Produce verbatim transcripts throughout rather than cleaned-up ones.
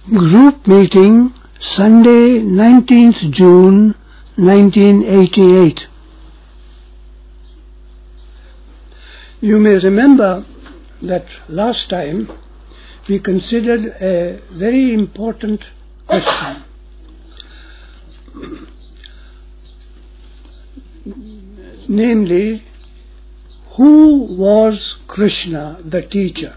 Group meeting, Sunday, nineteenth June, nineteen eighty-eight. You may remember that last time we considered a very important question. Namely, who was Krishna, the teacher?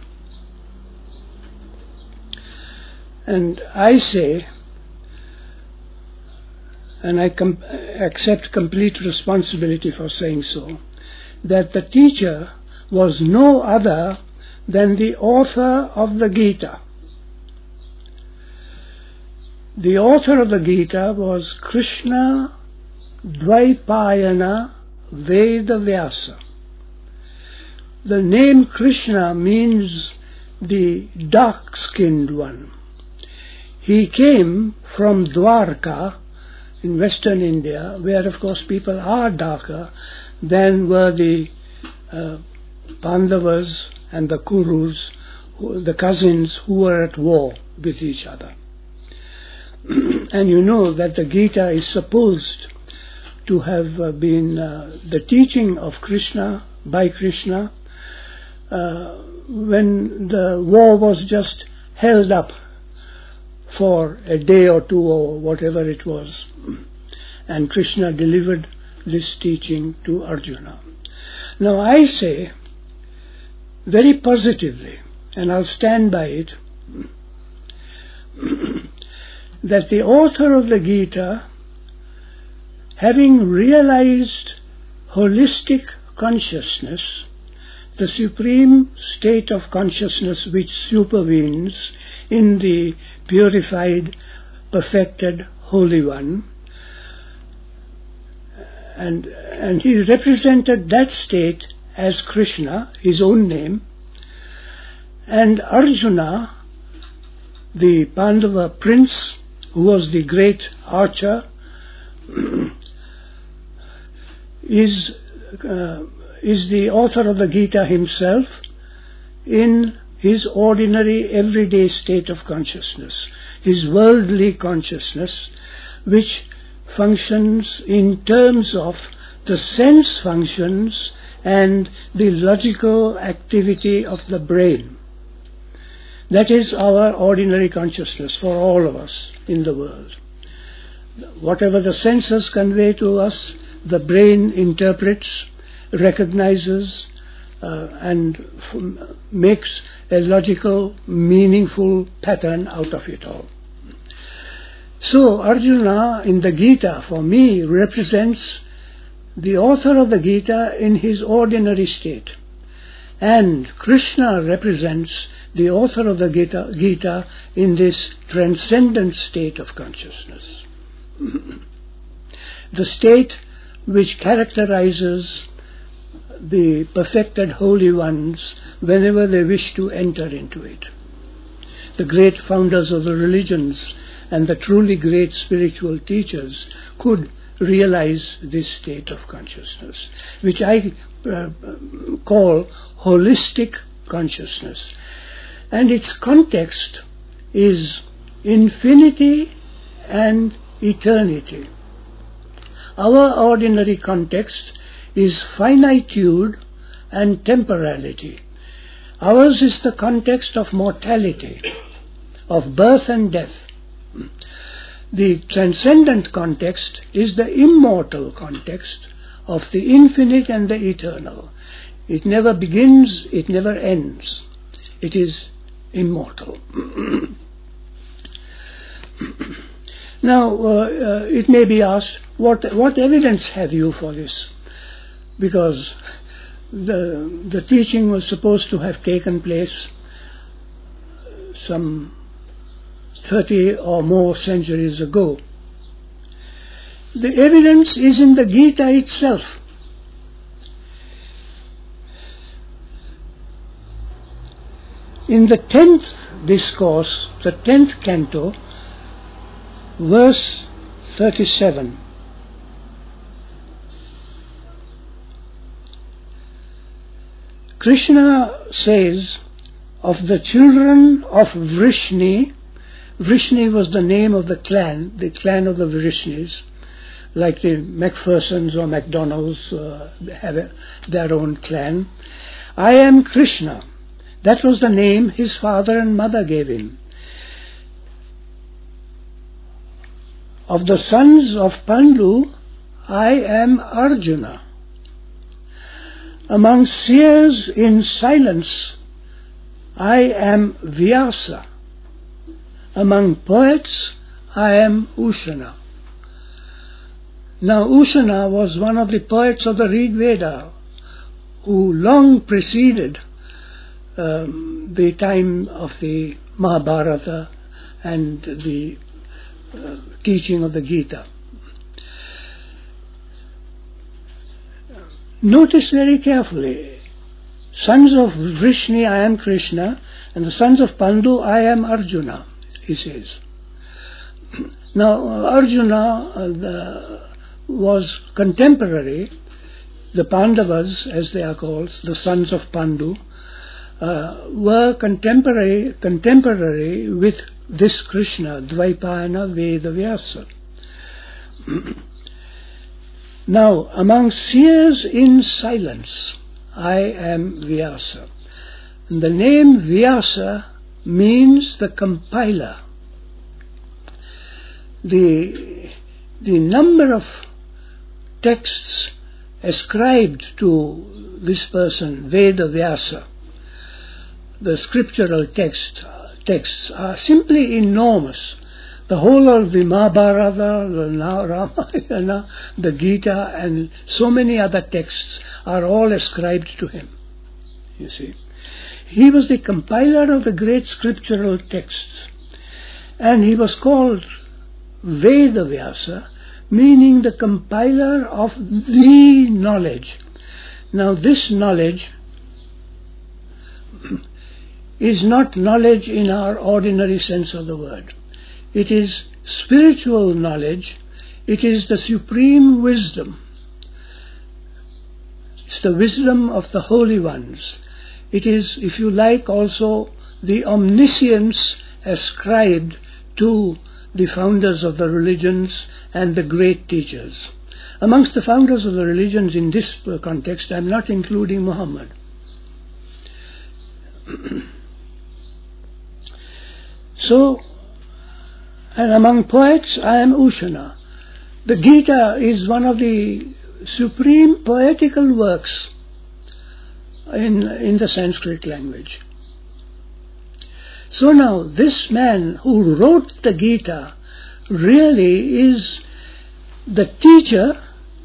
And I say, and I com- accept complete responsibility for saying so, that the teacher was no other than the author of the Gita. The author of the Gita was Krishna Dvaipayana Vedavyasa. The name Krishna means the dark-skinned one. He came from Dwarka in western India, where of course people are darker than were the uh, Pandavas and the Kurus, who, the cousins who were at war with each other. And you know that the Gita is supposed to have uh, been uh, the teaching of Krishna, by Krishna, uh, when the war was just held up for a day or two or whatever it was. And Krishna delivered this teaching to Arjuna. Now I say very positively, and I'll stand by it, that the author of the Gita, having realized holistic consciousness, the supreme state of consciousness which supervenes in the purified, perfected Holy One, and, and he represented that state as Krishna, his own name, and Arjuna, the Pandava prince, who was the great archer, is uh, is the author of the Gita himself in his ordinary everyday state of consciousness, his worldly consciousness, which functions in terms of the sense functions and the logical activity of the brain. That is our ordinary consciousness for all of us in the world. Whatever the senses convey to us, the brain interprets, recognizes, uh, and f- makes a logical, meaningful pattern out of it all. So Arjuna in the Gita, for me, represents the author of the Gita in his ordinary state. And Krishna represents the author of the Gita, Gita in this transcendent state of consciousness. The state which characterizes the perfected holy ones whenever they wish to enter into it. The great founders of the religions and the truly great spiritual teachers could realize this state of consciousness, which I uh, call holistic consciousness. And its context is infinity and eternity. Our ordinary context is finitude and temporality. Ours is the context of mortality, of birth and death. The transcendent context is the immortal context of the infinite and the eternal. It never begins, it never ends. It is immortal. Now, uh, uh, it may be asked, what, what evidence have you for this? Because the, the teaching was supposed to have taken place some thirty or more centuries ago. The evidence is in the Gita itself. In the tenth discourse, the tenth canto, verse thirty-seven, Krishna says, of the children of Vrishni, Vrishni was the name of the clan, the clan of the Vrishnis, like the Macphersons or McDonalds uh, have a, their own clan. I am Krishna. That was the name his father and mother gave him. Of the sons of Pandu, I am Arjuna. Among seers in silence, I am Vyasa. Among poets, I am Ushana. Now Ushana was one of the poets of the Rig Veda, who long preceded um, the time of the Mahabharata and the uh, teaching of the Gita. Notice very carefully, sons of Vrishni, I am Krishna, and the sons of Pandu, I am Arjuna, he says. Now, Arjuna uh, the, was contemporary, the Pandavas, as they are called, the sons of Pandu, uh, were contemporary, contemporary with this Krishna, Dvaipayana Vedavyasa. Now, among seers in silence, I am Vyasa. And the name Vyasa means the compiler. The, the number of texts ascribed to this person, Veda Vyasa, the scriptural text, texts, are simply enormous. The whole of the Mahabharata, the Ramayana, the Gita, and so many other texts are all ascribed to him, you see. He was the compiler of the great scriptural texts, and he was called Veda Vyasa, meaning the compiler of the knowledge. Now this knowledge is not knowledge in our ordinary sense of the word. It is spiritual knowledge. It is the supreme wisdom. It's the wisdom of the holy ones. It is, if you like, also the omniscience ascribed to the founders of the religions and the great teachers. Amongst the founders of the religions in this context, I am not including Muhammad. So, and among poets, I am Ushana. The Gita is one of the supreme poetical works in, in the Sanskrit language. So now, this man who wrote the Gita really is the teacher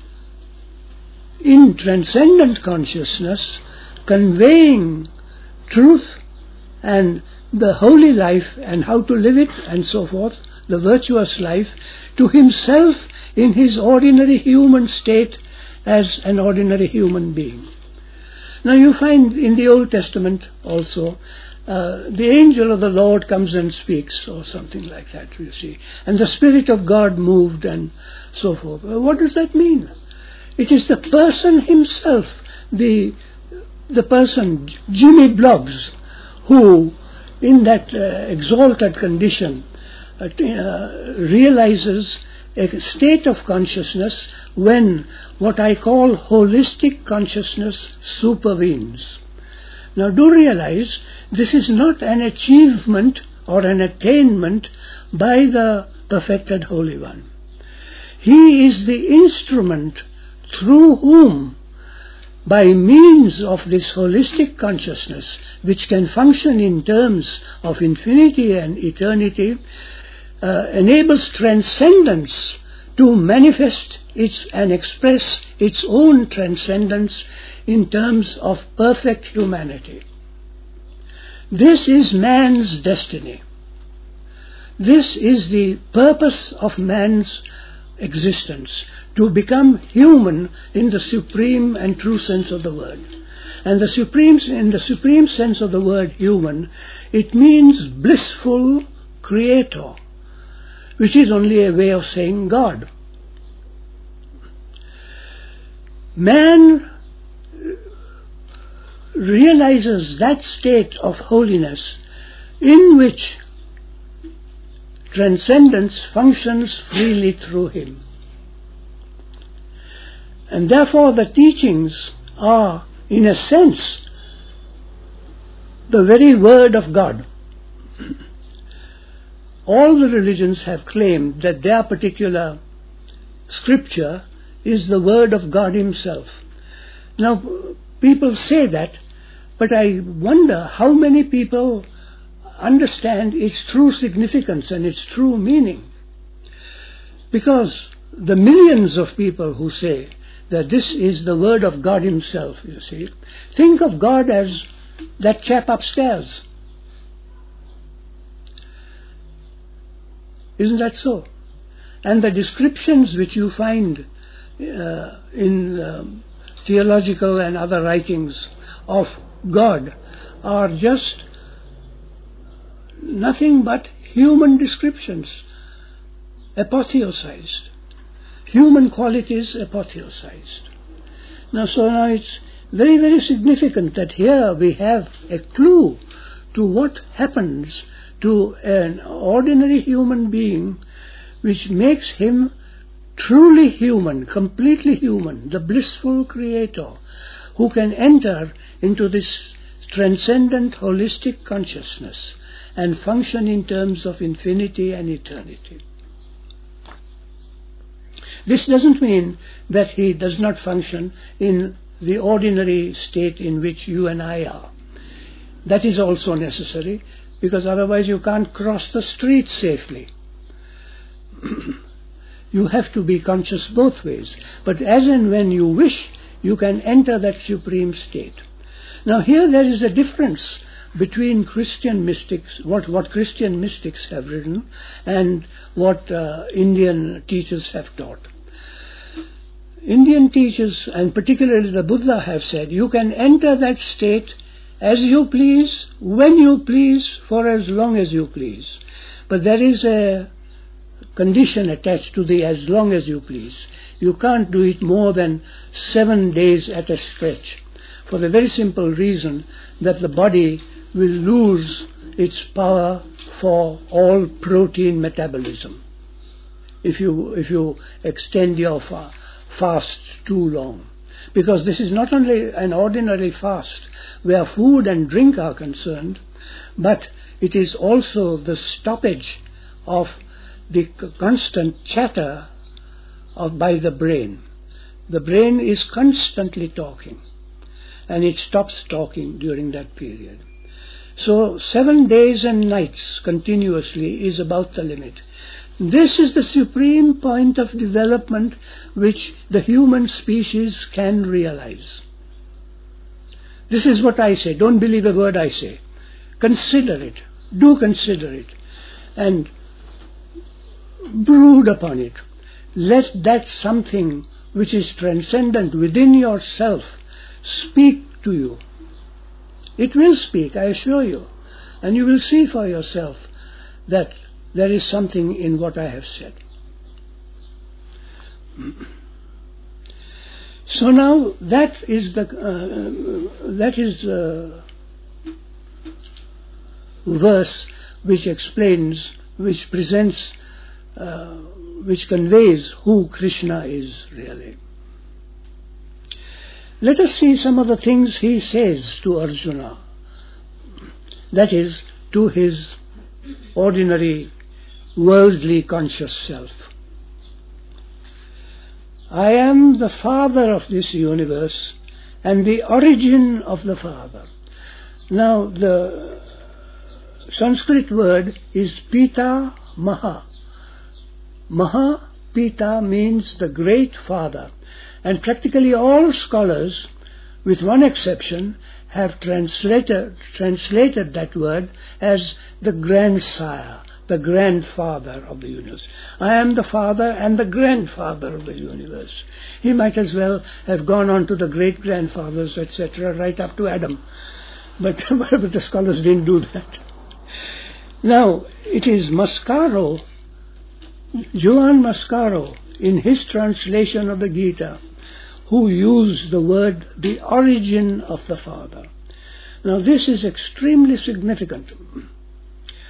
in transcendent consciousness, conveying truth and the holy life and how to live it and so forth, the virtuous life, to himself in his ordinary human state as an ordinary human being. Now you find in the Old Testament also, uh, the angel of the Lord comes and speaks, or something like that, you see. And the Spirit of God moved and so forth. Well, what does that mean? It is the person himself, the, the person, Jimmy Bloggs, who in that uh, exalted condition uh, uh, realizes a state of consciousness when what I call holistic consciousness supervenes. Now do realize this is not an achievement or an attainment by the perfected Holy One. He is the instrument through whom, by means of this holistic consciousness, which can function in terms of infinity and eternity, uh, enables transcendence to manifest its and express its own transcendence in terms of perfect humanity. This is man's destiny. This is the purpose of man's existence, to become human in the supreme and true sense of the word. And the supreme, in the supreme sense of the word human, it means blissful creator, which is only a way of saying God. Man realizes that state of holiness in which transcendence functions freely through him. And therefore the teachings are, in a sense, the very word of God. All the religions have claimed that their particular scripture is the word of God himself. Now, people say that, but I wonder how many people understand its true significance and its true meaning. Because the millions of people who say that this is the word of God himself, you see, think of God as that chap upstairs. Isn't that so? And the descriptions which you find uh, in um, theological and other writings of God are just nothing but human descriptions, apotheosized. Human qualities apotheosized. Now, so now it's very, very significant that here we have a clue to what happens to an ordinary human being, which makes him truly human, completely human, the blissful creator, who can enter into this transcendent holistic consciousness and function in terms of infinity and eternity. This doesn't mean that he does not function in the ordinary state in which you and I are. That is also necessary, because otherwise you can't cross the street safely. You have to be conscious both ways. But as and when you wish, you can enter that supreme state. Now here there is a difference between Christian mystics, what, what Christian mystics have written, and what uh, Indian teachers have taught. Indian teachers, and particularly the Buddha, have said, you can enter that state as you please, when you please, for as long as you please. But there is a condition attached to the as long as you please. You can't do it more than seven days at a stretch, for the very simple reason that the body will lose its power for all protein metabolism if you if you extend your fa- fast too long. Because this is not only an ordinary fast where food and drink are concerned, but it is also the stoppage of the constant chatter of by the brain. The brain is constantly talking, and it stops talking during that period. So seven days and nights continuously is about the limit. This is the supreme point of development which the human species can realize. This is what I say. Don't believe a word I say. Consider it. Do consider it. And brood upon it. Let that something which is transcendent within yourself speak to you. It will speak, I assure you. And you will see for yourself that there is something in what I have said. So now that is the uh, that is the verse which explains, which presents, uh, which conveys who Krishna is really. Let us see some of the things he says to Arjuna, that is, to his ordinary worldly conscious self. I am the father of this universe and the origin of the father. Now the Sanskrit word is Pita Maha. Maha, Pita, means the great father. And practically all scholars, with one exception, have translated, translated that word as the grandsire, the grandfather of the universe. I am the father and the grandfather of the universe. He might as well have gone on to the great-grandfathers, et cetera, right up to Adam. But, but the scholars didn't do that. Now, it is Mascaro, Johann Mascaro, in his translation of the Gita, who used the word the origin of the Father. Now this is extremely significant.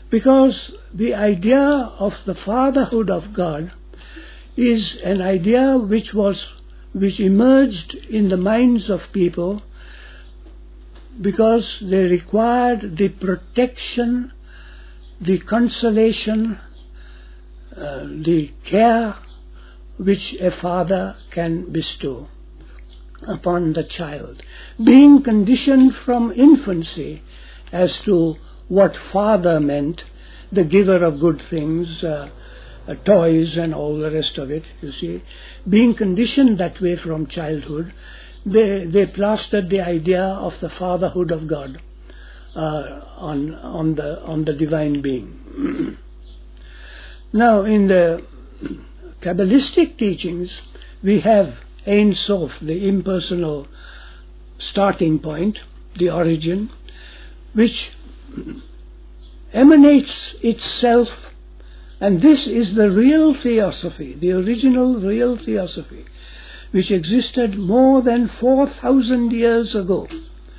Because the idea of the fatherhood of God is an idea which was which emerged in the minds of people because they required the protection, the consolation, uh, the care which a father can bestow upon the child, being conditioned from infancy as to what father meant, the giver of good things, uh, uh, toys and all the rest of it, you see. Being conditioned that way from childhood, they, they plastered the idea of the fatherhood of God uh, on, on, the, on the divine being. Now, in the Kabbalistic teachings, we have Ein Sof, the impersonal starting point, the origin, which emanates itself, and this is the real theosophy, the original real theosophy, which existed more than four thousand years ago,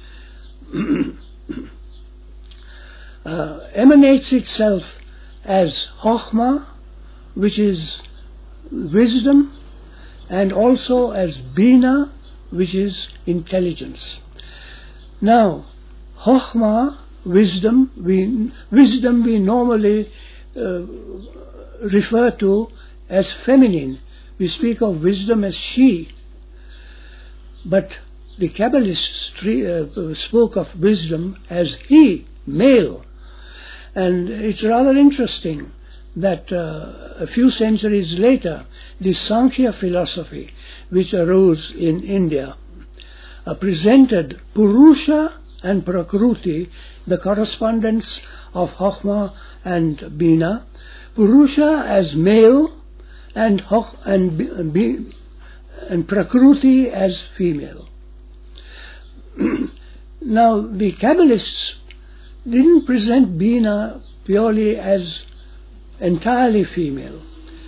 uh, emanates itself as Chokhmah, which is wisdom, and also as Bina, which is intelligence. Now, Chokhmah, wisdom, we, wisdom we normally uh, refer to as feminine. We speak of wisdom as she. But the Kabbalists uh, spoke of wisdom as he, male. And it's rather interesting that uh, a few centuries later, the Sankhya philosophy, which arose in India, uh, presented Purusha and Prakruti, the correspondence of Chokhmah and Bina, Purusha as male and Chokh and, B, and Prakruti as female. Now, the Kabbalists didn't present Bina purely as entirely female.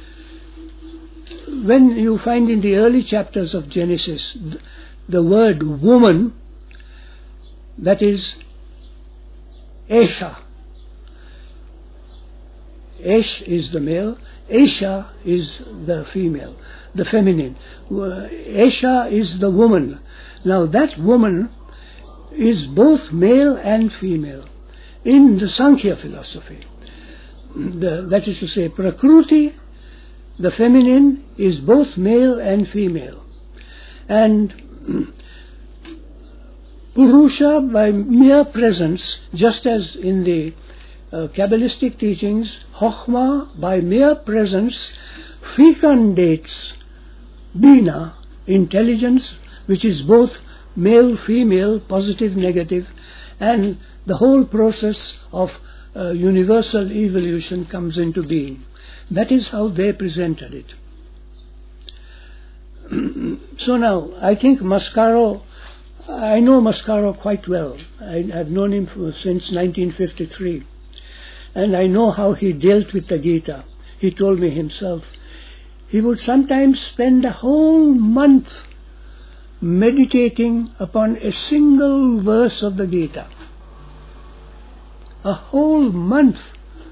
When you find in the early chapters of Genesis th- the word woman, that is Esha. Esh is the male, Esha is the female, the feminine. Esha is the woman. Now that woman is both male and female in the Sankhya philosophy. The, that is to say, Prakruti, the feminine, is both male and female. And Purusha, by mere presence, just as in the uh, Kabbalistic teachings, Chokhmah, by mere presence, fecundates Bina, intelligence, which is both male, female, positive, negative, and the whole process of uh, universal evolution comes into being. That is how they presented it. So now, I think Mascaro, I know Mascaro quite well. I, I've known him for, since nineteen fifty-three. And I know how he dealt with the Gita. He told me himself. He would sometimes spend a whole month meditating upon a single verse of the Gita. A whole month.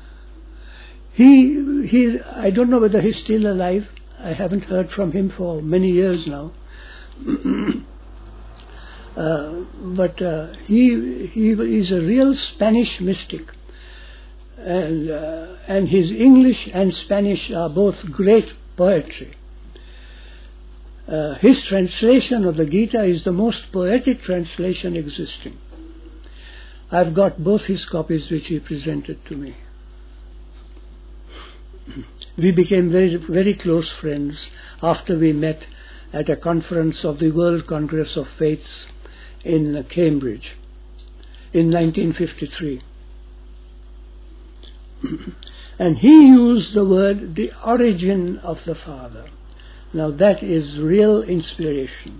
He, he, I don't know whether he's still alive. I haven't heard from him for many years now. uh, but uh, he, he is a real Spanish mystic. And, uh, and his English and Spanish are both great poetry. Uh, his translation of the Gita is the most poetic translation existing. I've got both his copies which he presented to me. We became very, very close friends after we met at a conference of the World Congress of Faiths in Cambridge in nineteen fifty-three. And he used the word, the origin of the Father. Now that is real inspiration.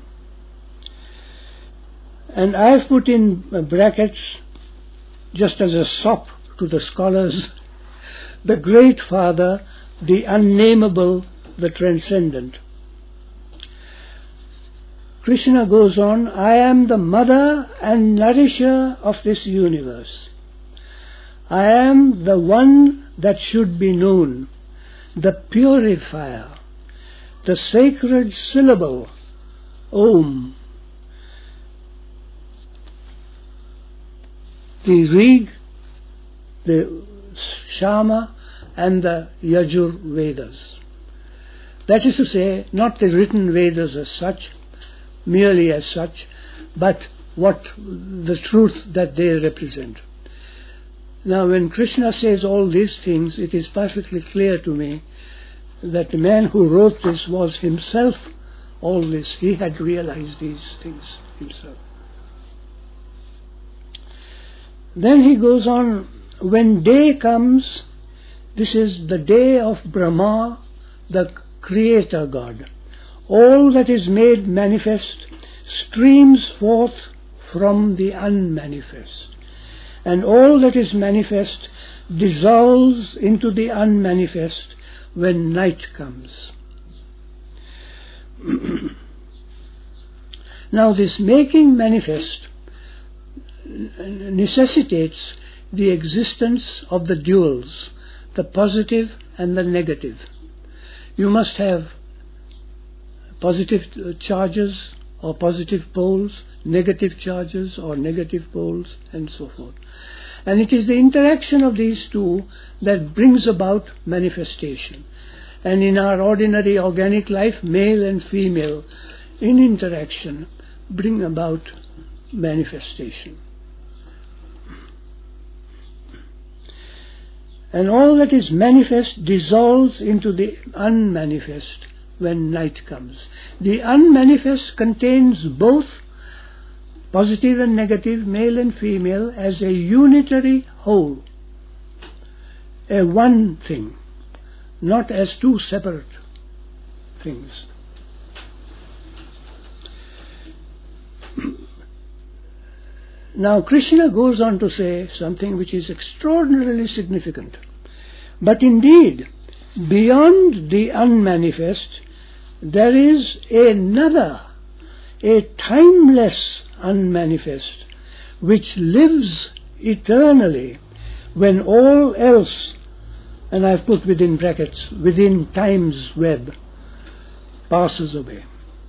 And I've put in brackets, just as a sop to the scholars, the great Father, the unnameable, the transcendent. Krishna goes on, I am the mother and nourisher of this universe. I am the one that should be known, the purifier, the sacred syllable, Om. The Rig, the Shama and the Yajur Vedas. That is to say, not the written Vedas as such, merely as such, but what the truth that they represent. Now when Krishna says all these things, it is perfectly clear to me that the man who wrote this was himself all this. He had realized these things himself. Then he goes on, when day comes, this is the day of Brahma, the Creator God. All that is made manifest streams forth from the unmanifest. And all that is manifest dissolves into the unmanifest when night comes. Now this making manifest necessitates the existence of the duals, the positive and the negative. You must have positive charges or positive poles, negative charges or negative poles, and so forth. And it is the interaction of these two that brings about manifestation. And in our ordinary organic life, male and female, in interaction, bring about manifestation. And all that is manifest dissolves into the unmanifest when night comes. The unmanifest contains both positive and negative, male and female, as a unitary whole, a one thing, not as two separate things. Now Krishna goes on to say something which is extraordinarily significant. But indeed, beyond the unmanifest, there is another, a timeless unmanifest, which lives eternally when all else, and I've put within brackets, within time's web, passes away.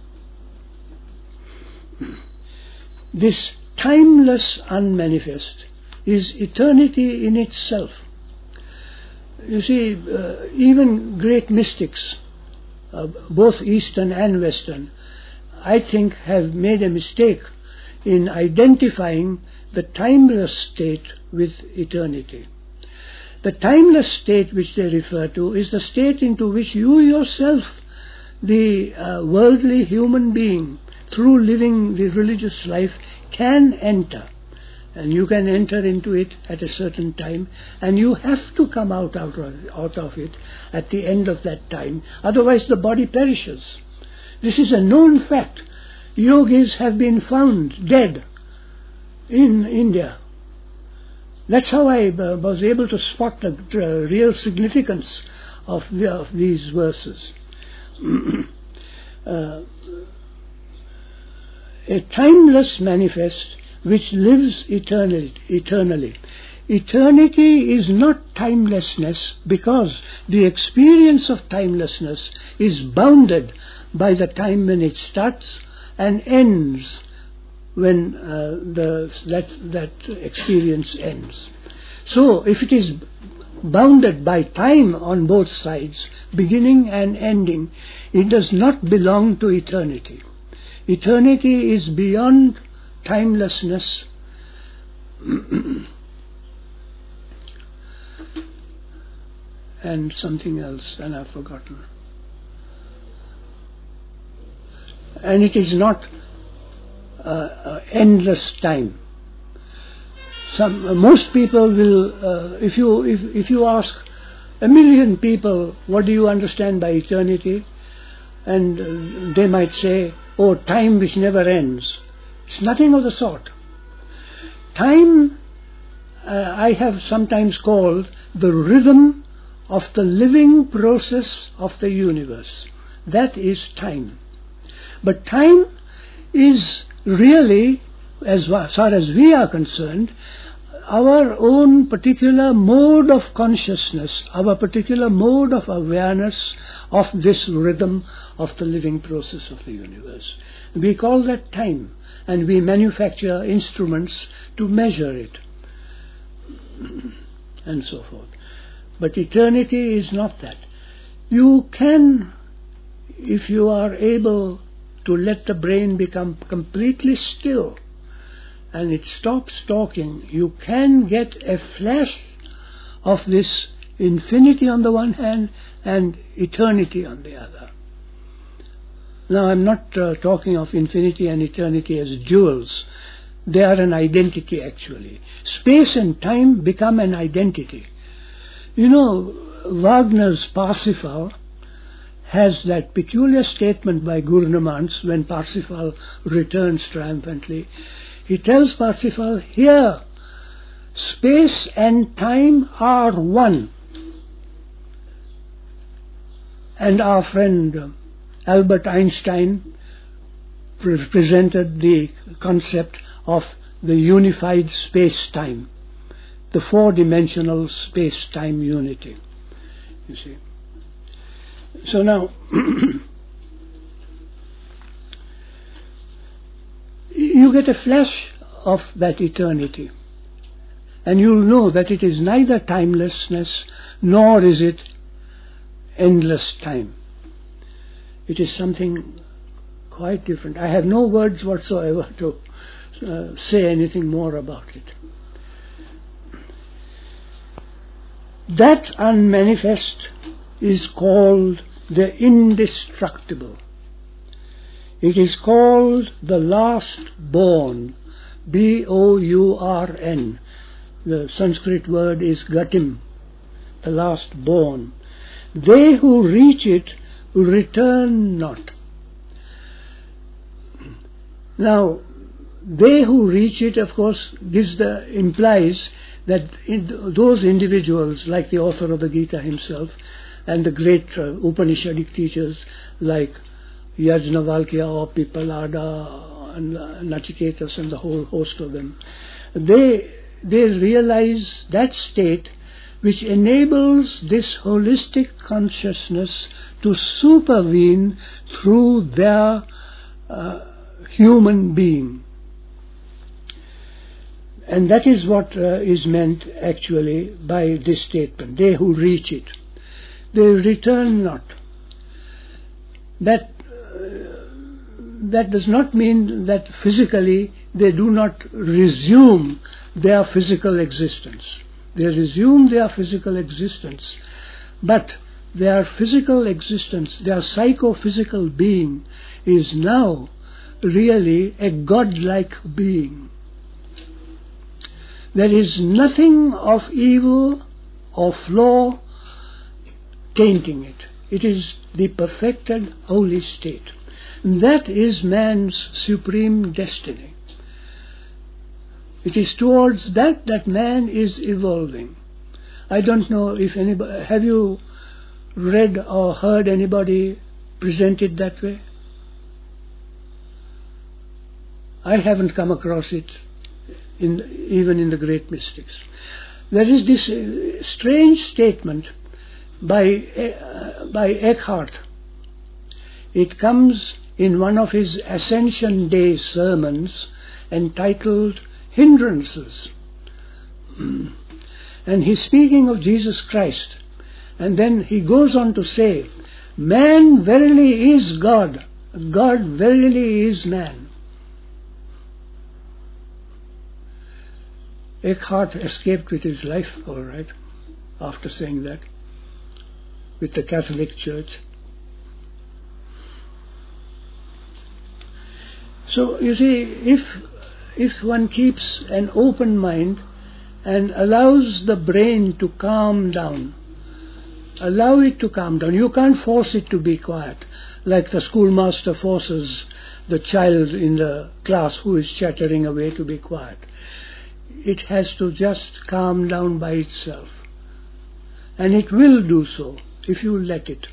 This timeless unmanifest is eternity in itself. You see, uh, even great mystics, uh, both Eastern and Western, I think have made a mistake in identifying the timeless state with eternity. The timeless state which they refer to is the state into which you yourself, the uh, worldly human being, through living the religious life, can enter. And you can enter into it at a certain time, and you have to come out, out, of, out of it at the end of that time. Otherwise the body perishes. This is a known fact. Yogis have been found dead in India. That's how I uh, was able to spot the uh, real significance of, the, of these verses. uh, a timeless manifest which lives eternally, eternally. Eternity is not timelessness, because the experience of timelessness is bounded by the time when it starts and ends when uh, the, that, that experience ends. So if it is bounded by time on both sides, beginning and ending, it does not belong to eternity. Eternity is beyond timelessness. And something else, and I've forgotten. And it is not uh, uh, endless time. Some uh, most people will, uh, if you if if you ask a million people, what do you understand by eternity, and uh, they might say, oh, time which never ends. It's nothing of the sort. Time, uh, I have sometimes called the rhythm of the living process of the universe. That is time. But time is really, as far as we are concerned, our own particular mode of consciousness, our particular mode of awareness of this rhythm of the living process of the universe. We call that time, and we manufacture instruments to measure it, and so forth. But eternity is not that. You can, if you are able to let the brain become completely still, and it stops talking, you can get a flash of this infinity on the one hand and eternity on the other. Now I'm not uh, talking of infinity and eternity as duals. They are an identity actually. Space and time become an identity. You know, Wagner's Parsifal has that peculiar statement by Gurnemanz when Parsifal returns triumphantly. He tells Parsifal, here, space and time are one. And our friend Albert Einstein pre- presented the concept of the unified space-time, the four-dimensional space-time unity, you see. So now, you get a flash of that eternity, and you'll know that it is neither timelessness nor is it endless time. It is something quite different. I have no words whatsoever to uh, say anything more about it. That unmanifest is called the indestructible. It is called the last born, B O U R N. The Sanskrit word is gatim, the last born. They who reach it return not. Now, they who reach it, of course, gives the implies that in those individuals, like the author of the Gita himself, and the great uh, Upanishadic teachers like Yajnavalkya or Pippalada and uh, Nachiketas and the whole host of them, they they realize that state which enables this holistic consciousness to supervene through their uh, human being. And that is what uh, is meant actually by this statement. They who reach it, they return not. That uh, that does not mean that physically they do not resume their physical existence. They resume their physical existence, but their physical existence, their psychophysical being, is now really a godlike being. There is nothing of evil or flaw tainting it. It is the perfected holy state. And that is man's supreme destiny. It is towards that that man is evolving. I don't know if anybody, have you read or heard anybody present it that way? I haven't come across it in, even in the great mystics. There is this uh, strange statement by, uh, by Eckhart. It comes in one of his Ascension Day sermons entitled Hindrances. And he's speaking of Jesus Christ. And then he goes on to say, man verily is God, God verily is man. Eckhart escaped with his life, all right, after saying that, with the Catholic Church. So, you see, if if one keeps an open mind and allows the brain to calm down, allow it to calm down. You can't force it to be quiet, like the schoolmaster forces the child in the class who is chattering away to be quiet. It has to just calm down by itself. And it will do so if you let it.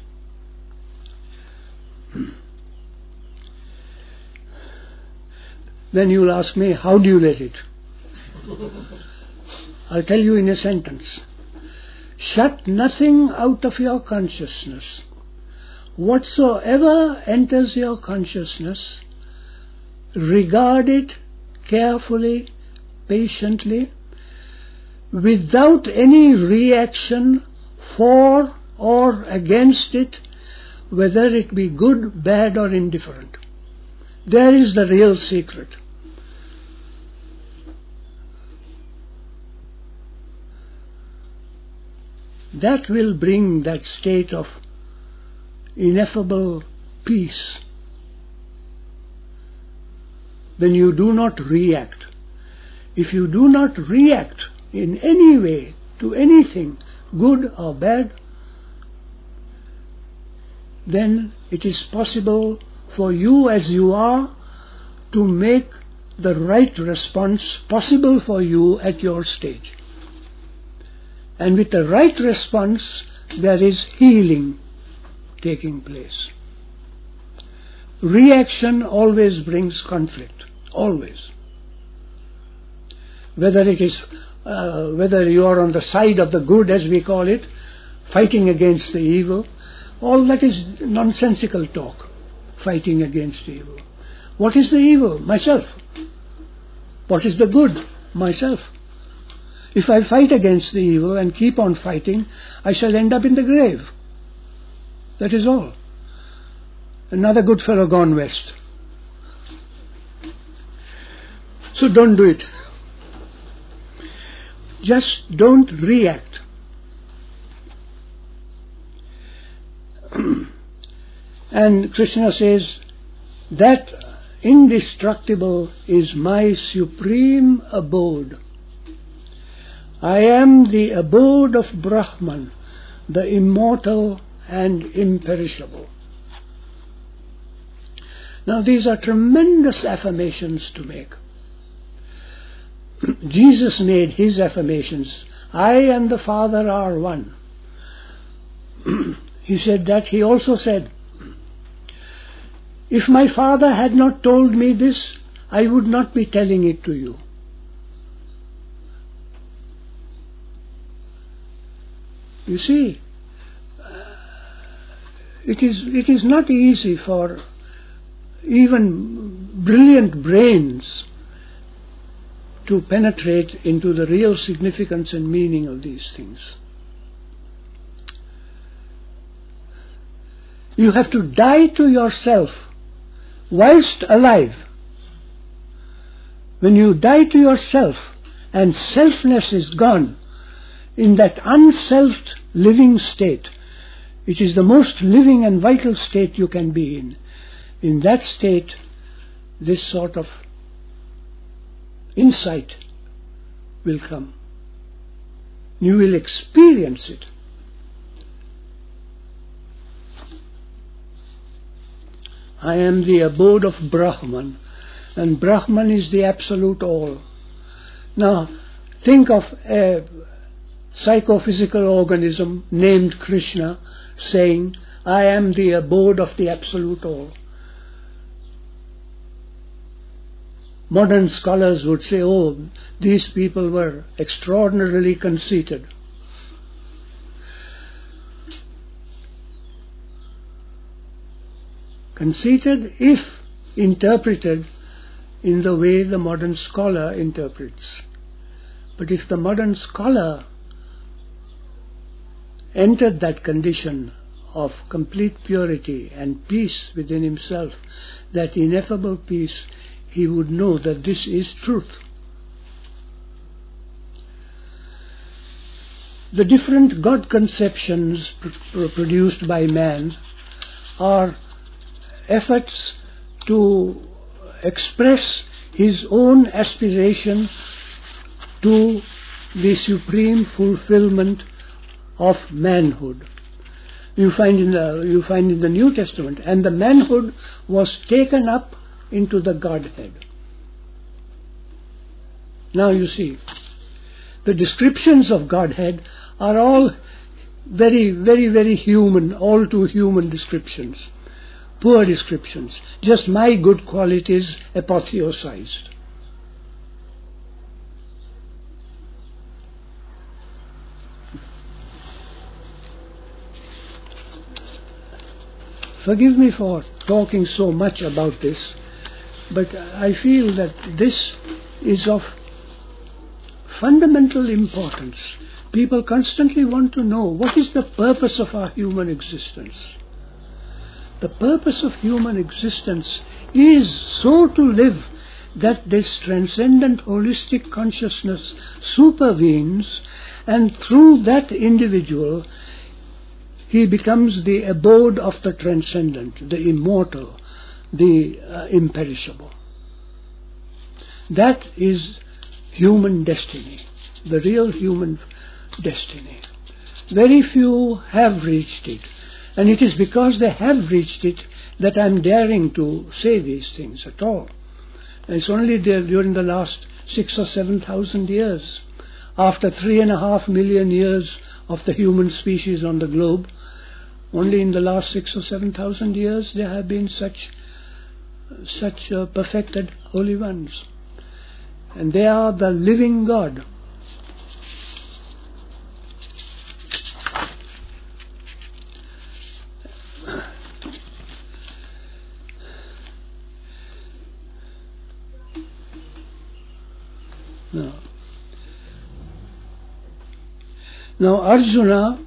Then you'll ask me, how do you let it? I'll tell you in a sentence. Shut nothing out of your consciousness. Whatsoever enters your consciousness, regard it carefully, patiently, without any reaction for or against it, whether it be good, bad or indifferent. There is the real secret. That will bring that state of ineffable peace when you do not react. If you do not react in any way to anything, good or bad, then it is possible for you as you are to make the right response possible for you at your stage. And with the right response, there is healing taking place. Reaction always brings conflict, always. Whether it is, uh, whether you are on the side of the good, as we call it, fighting against the evil, all that is nonsensical talk, fighting against evil. What is the evil? Myself. What is the good? Myself. If I fight against the evil and keep on fighting, I shall end up in the grave. That is all. Another good fellow gone west. So don't do it. Just don't react. And Krishna says, that indestructible is my supreme abode. I am the abode of Brahman, the immortal and imperishable. Now these are tremendous affirmations to make. Jesus made his affirmations. I and the Father are one. He said that. He also said, if my Father had not told me this, I would not be telling it to you. You see, uh, it is it is not easy for even brilliant brains to penetrate into the real significance and meaning of these things. You have to die to yourself whilst alive. When you die to yourself and selfness is gone, in that unselfed living state, which is the most living and vital state you can be in, in that state, this sort of insight will come. You will experience it. I am the abode of Brahman, and Brahman is the absolute all. Now, think of a psychophysical organism named Krishna saying, I am the abode of the absolute all. Modern scholars would say, oh, these people were extraordinarily conceited. Conceited if interpreted in the way the modern scholar interprets. But if the modern scholar entered that condition of complete purity and peace within himself, that ineffable peace, he would know that this is truth. The different God conceptions pr- produced by man are efforts to express his own aspiration to the supreme fulfillment of manhood. You find in the you find in the New Testament, and the manhood was taken up into the Godhead. Now you see, the descriptions of Godhead are all very, very, very human, all too human descriptions, poor descriptions, just my good qualities apotheosized. forgive me for talking so much about this, but I feel that this is of fundamental importance. People constantly want to know what is the purpose of our human existence. The purpose of human existence is so to live that this transcendent holistic consciousness supervenes, and through that individual he becomes the abode of the transcendent, the immortal, the uh, imperishable. That is human destiny, the real human destiny. Very few have reached it, and it is because they have reached it that I am daring to say these things at all. And it's only there during the last six or seven thousand years, after three and a half million years of the human species on the globe, only in the last six or seven thousand years there have been such such uh, perfected holy ones. And they are the living God. Now, now Arjuna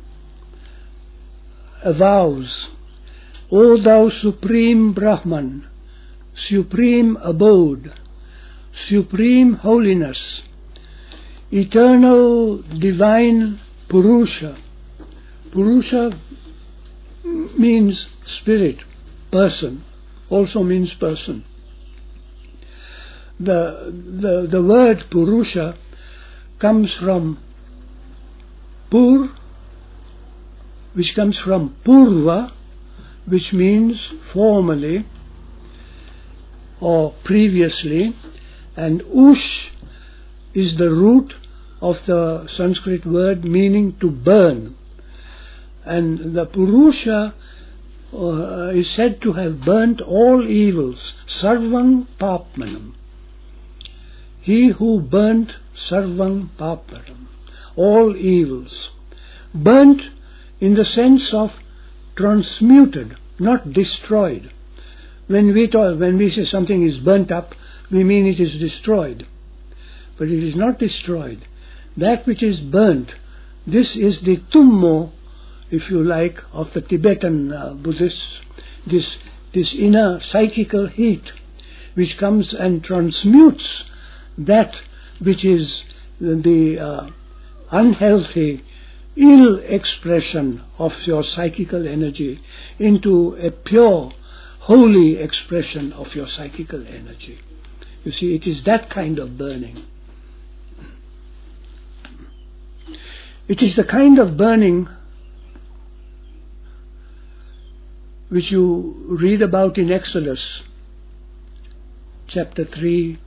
avows, O thou supreme Brahman, supreme abode, supreme holiness, eternal divine Purusha. Purusha means spirit, person, also means person. The, the, the word Purusha comes from Pur, which comes from Purva, which means formerly or previously, and Ush is the root of the Sanskrit word meaning to burn. And the Purusha uh, is said to have burnt all evils, Sarvang Papmanam. He who burnt Sarvang Papmanam, all evils. Burnt in the sense of transmuted, not destroyed. When we talk, when we say something is burnt up, we mean it is destroyed. But it is not destroyed. That which is burnt, this is the tummo, if you like, of the Tibetan uh, Buddhists, this, this inner psychical heat which comes and transmutes that which is the uh, unhealthy, ill expression of your psychical energy into a pure, holy expression of your psychical energy. You see, it is that kind of burning. It is the kind of burning which you read about in Exodus chapter three,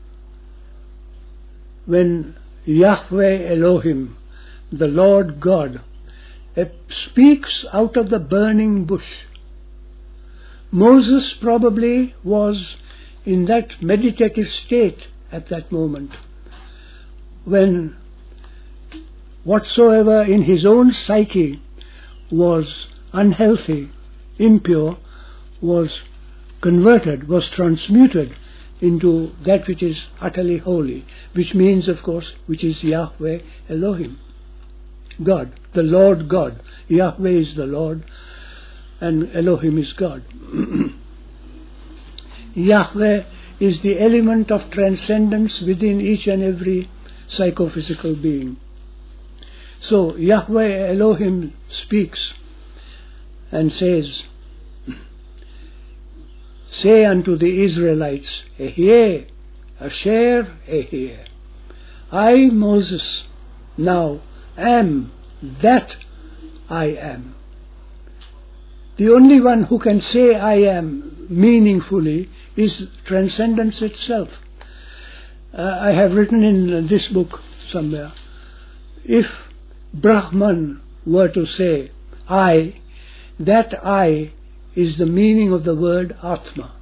when Yahweh Elohim, the Lord God, speaks out of the burning bush. Moses probably was in that meditative state at that moment, when whatsoever in his own psyche was unhealthy, impure, was converted, was transmuted into that which is utterly holy, which means, of course, which is Yahweh Elohim, God, the Lord God. Yahweh is the Lord and Elohim is God. Yahweh is the element of transcendence within each and every psychophysical being. So Yahweh Elohim speaks and says, say unto the Israelites, Ehyeh, Asher Ehyeh. I, Moses, now am that I am. The only one who can say I am meaningfully is transcendence itself. Uh, I have written in this book somewhere, if Brahman were to say I, that I is the meaning of the word Atma.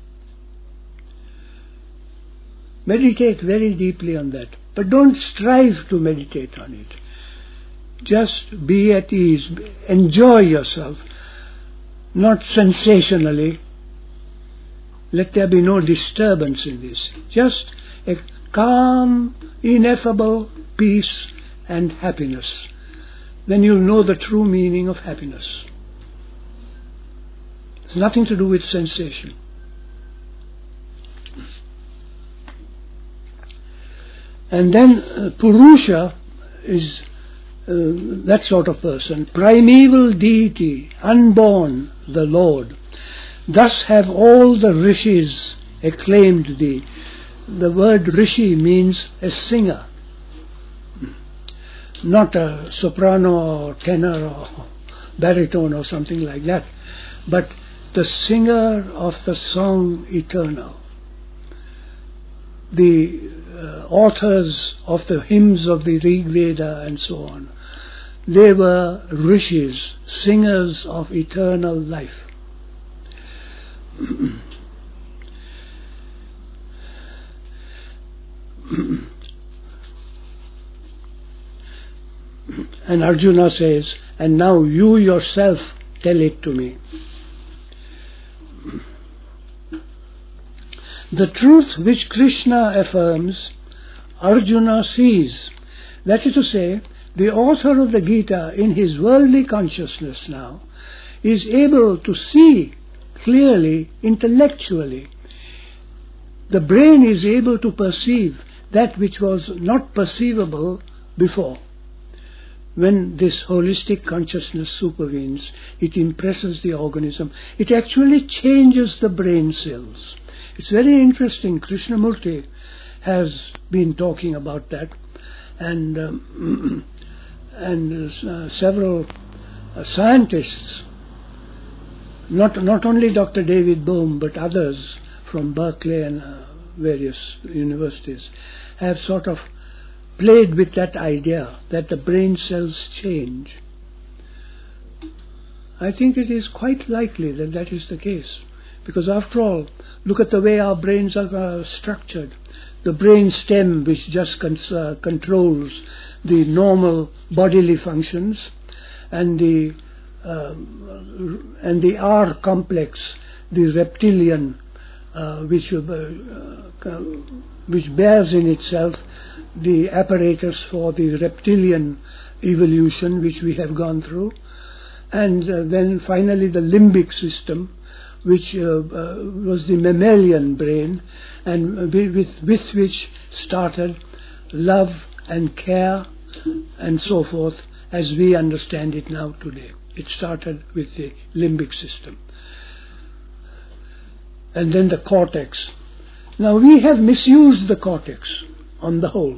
Meditate very deeply on that, but don't strive to meditate on it. Just be at ease, enjoy yourself. not sensationally. Let there be no disturbance in this. Just a calm, ineffable peace and happiness. Then you'll know the true meaning of happiness. It's nothing to do with sensation. And then uh, Purusha is uh, that sort of person, primeval deity, unborn, the Lord. Thus have all the rishis acclaimed thee. The word rishi means a singer, not a soprano or tenor or baritone or something like that, but the singer of the song eternal. The uh, authors of the hymns of the Rig Veda and so on, they were rishis, singers of eternal life. And Arjuna says, and now you yourself tell it to me. The truth which Krishna affirms, Arjuna sees. That is to say, the author of the Gita in his worldly consciousness now is able to see clearly, intellectually. The brain is able to perceive that which was not perceivable before. When this holistic consciousness supervenes, it impresses the organism. It actually changes the brain cells. It's very interesting. Krishnamurti has been talking about that, and um, and uh, several uh, scientists, not not only Doctor David Bohm but others from Berkeley and uh, various universities, have sort of played with that idea that the brain cells change. I think it is quite likely that that is the case. Because after all, look at the way our brains are uh, structured. The brain stem, which just cons- uh, controls the normal bodily functions, and the uh, and the R complex, the reptilian, uh, which uh, uh, which bears in itself the apparatus for the reptilian evolution which we have gone through, and uh, then finally the limbic system, which uh, uh, was the mammalian brain, and with, with which started love and care and so forth as we understand it now today. It started with the limbic system. And then the cortex. Now we have misused the cortex on the whole.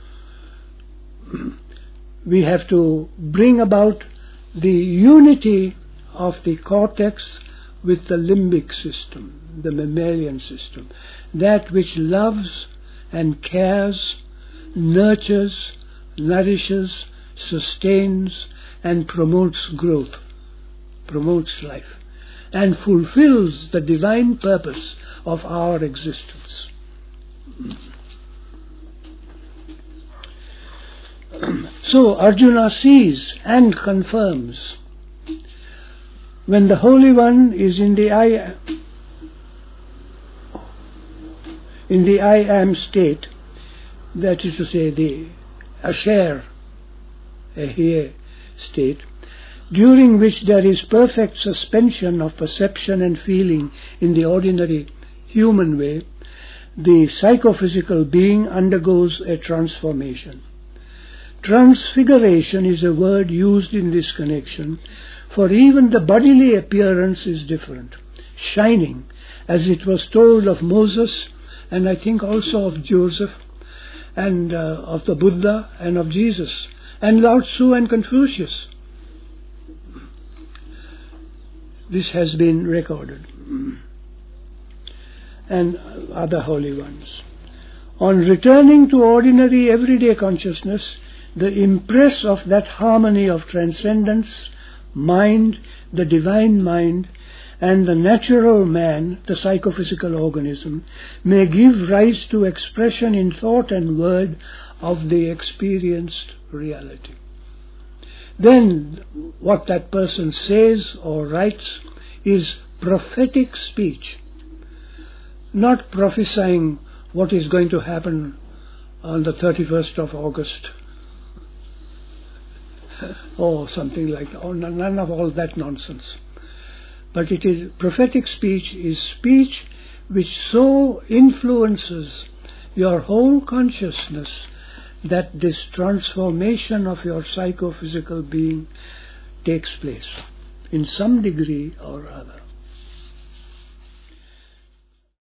We have to bring about the unity of the cortex with the limbic system, the mammalian system, that which loves and cares, nurtures, nourishes, sustains and promotes growth, promotes life, and fulfills the divine purpose of our existence. So Arjuna sees and confirms. When the Holy One is in the I, in the I am state, that is to say the asher, ahir state, during which there is perfect suspension of perception and feeling in the ordinary human way, the psychophysical being undergoes a transformation. Transfiguration is a word used in this connection, for even the bodily appearance is different, shining, as it was told of Moses, and I think also of Joseph, and uh, of the Buddha, and of Jesus, and Lao Tzu and Confucius. This has been recorded. And other holy ones. On returning to ordinary everyday consciousness, the impress of that harmony of transcendence, mind, the divine mind, and the natural man, the psychophysical organism, may give rise to expression in thought and word of the experienced reality. Then what that person says or writes is prophetic speech, not prophesying what is going to happen on the thirty-first of August or something like that. Oh, none of all that nonsense. But it is prophetic speech is speech which so influences your whole consciousness that this transformation of your psychophysical being takes place in some degree or other.